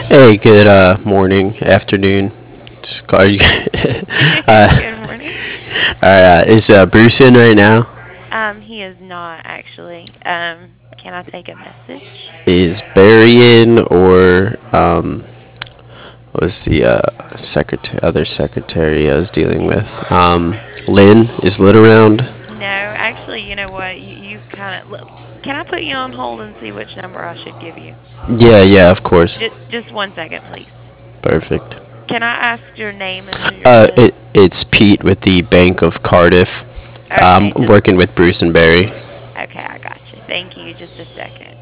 Hey, good morning, afternoon. Are you, Good morning. is Bruce in right now? He is not actually. Can I take a message? Is Barry in, or was the other secretary I was dealing with? Lynn, is Lynn around? No, actually, you know what? You kind of look. Can I put you on hold and see which number I should give you? Yeah, yeah, of course. Just 1 second, please. Perfect. Can I ask your name and who you're with? It's Pete with the Bank of Cardiff. I'm Okay, just working with Bruce and Barry. okay. I got you. Thank you. Just a second.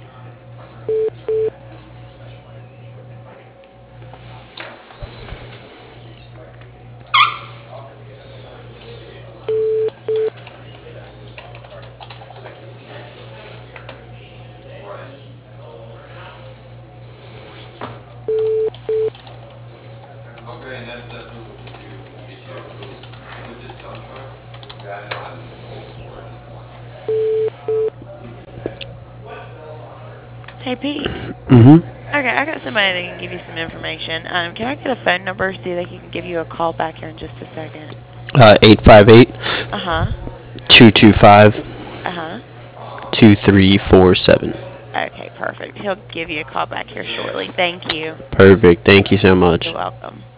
Hey, Pete. Mm-hmm. Okay, I got somebody that can give you some information. Can I get a phone number so they can give you a call back here in just a second? 858 Uh huh. 225 Uh huh. 2347. Okay, perfect. He'll give you a call back here shortly. Thank you. Perfect. Thank you so You're much. welcome.